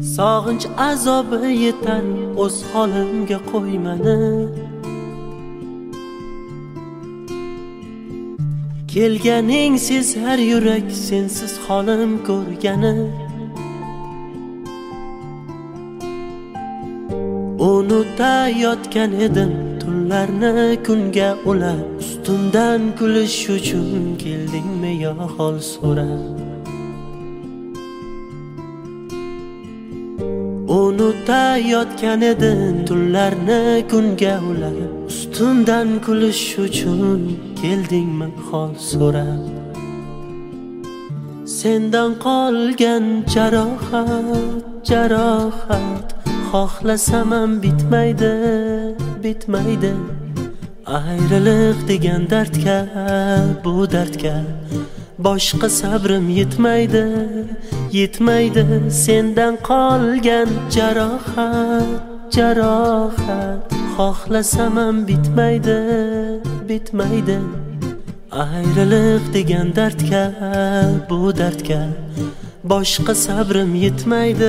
Sog'inch azobi yetar o'z holimga qo'ymani. Kelganing sezar yurak sensiz holim ko'rgani. Unutayotgan edim tunlarni kunga ulab, ustimdan kulish uchun keldingmi yo hol so'rab. Unutayotgan edim tunlarni kunga ulab, ustimdan kulish uchun keldingmi hol so'rab. Sendan qolgan jarohat xohlasam ham bitmaydi. Ayriliq degan dardga, bu dardga boshqa sabrim yetmaydi. Sendan qolgan jarohat xohlasam ham bitmaydi. Ayriliq degan dardga, bu dardga boshqa sabrim yetmaydi.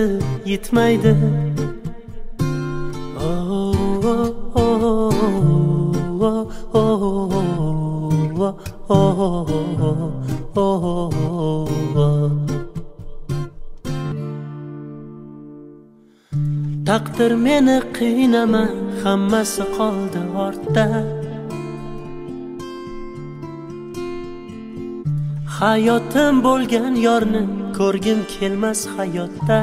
Taqdir meni qiynama, hammasi qoldi ortda. Hayotim bo'lgan yorni ko'rgim kelmas hayotda.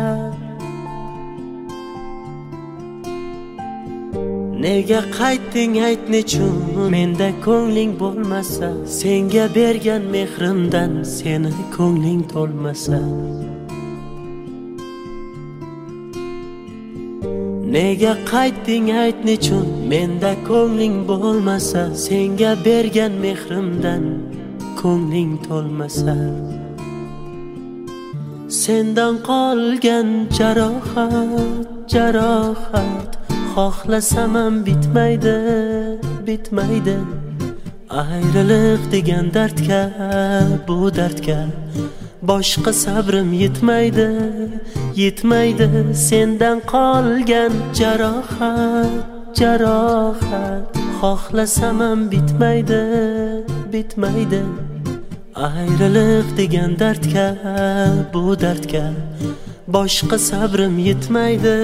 Nega qaytding ayt nechun, menda ko'ngling bo'lmasa, senga bergan mehrimdan seni ko'ngling to'lmasa. Nega qaytding ayt nechun, menda ko'ngling bo'lmasa, senga bergan mehrimdan ko'ngling to'lmasa. Sendan qolgan jarohat xohlasam ham bitmaydi. Ayriliq degan dardga, bu dardga boshqa sabrim yetmaydi. Sendan qolgan jarohat xohlasam ham bitmaydi. Ayriliq degan dardga, bu dardga boshqa sabrim yetmaydi.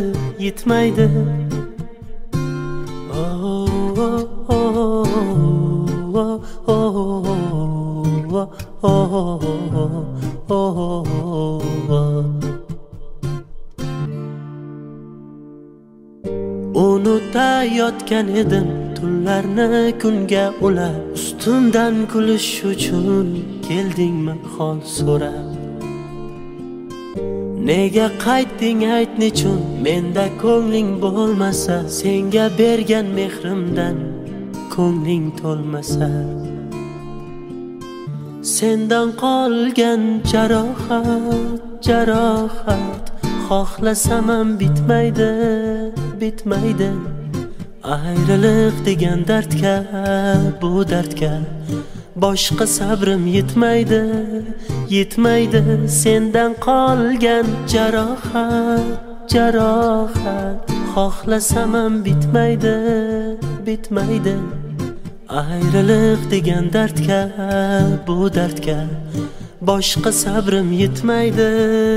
Unutayotgan edim tunlarni kunga ulab, ustimdan kulish uchun keldingmi hol so'rab. Nega qaytding ayt nechun, menda ko'ngling bo'lmasa, senga bergan mehrimdan ko'ngling to'lmasa. Sendan qolgan jarohat xohlasam ham bitmaydi. Ayriliq degan dardga, bu dardga boshqa sabrim yetmaydi. Sendan qolgan jarohat xohlasam ham bitmaydi. Ayriliq degan dardga, bu dardga boshqa sabrim yetmaydi.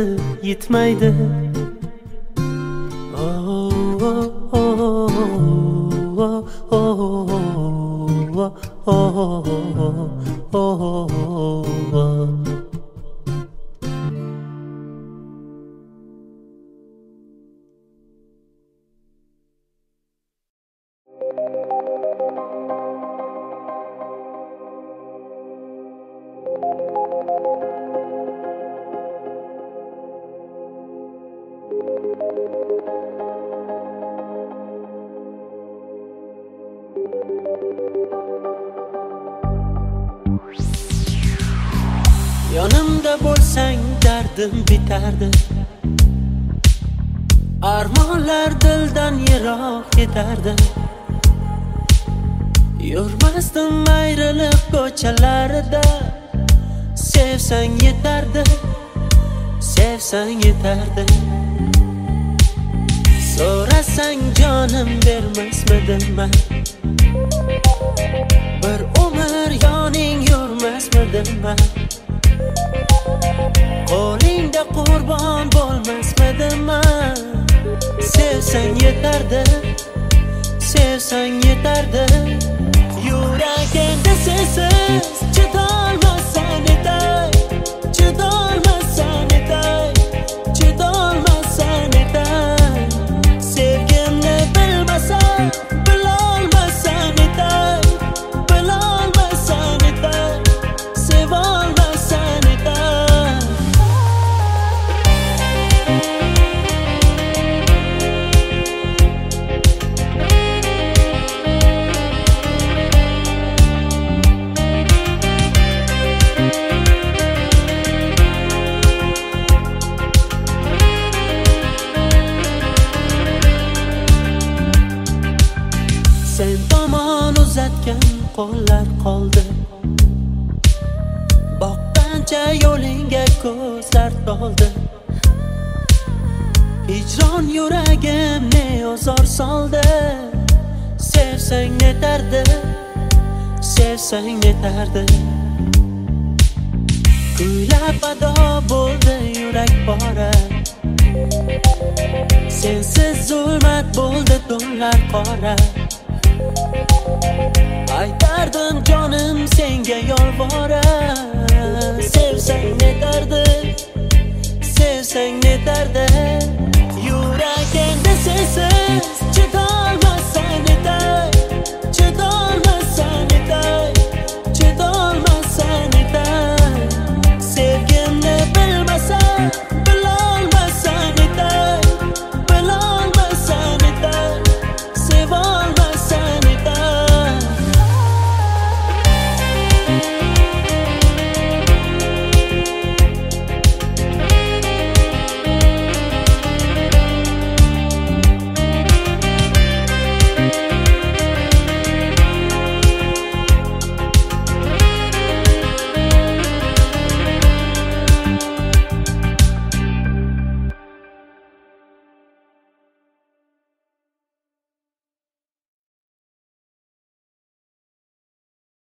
Yonimda bo'lsang dardim bitardi. Armonlar dildan yiroq ketardi. Yurmasdim ayriliq ko'chalarida. Sevsang yetardi. Sevsang yetardi. So'rasang jonim bermasmidim men. Bir umr yoning yurmasmidim men. Qo'lingda qurbon bo'lmasmidim men. Sevsang yetardi. Sevsang yetardi. Yuragimda sensiz chidolmassan etay. Chidolmassan etay. Chidolmassan etay. Sevgimni bilmasam, bilolmassan etay. Bilolmassan etay. Sevolmassan etay. Sen tomon uzatgan qo'llar qoldi. Boqqancha yo'lingga ko'zlar toldi. Hijron yuragimni ozor soldi. Sevsang yetardi. Sevsang yetardi. Kuylab ado bo'ldi yurak pora. Sensiz zulmat bo'ldi tunlar qora. Aytardim jonim senga yolvora. Sevsang yetardi. Sevsang yetardi. Yuragimda sensiz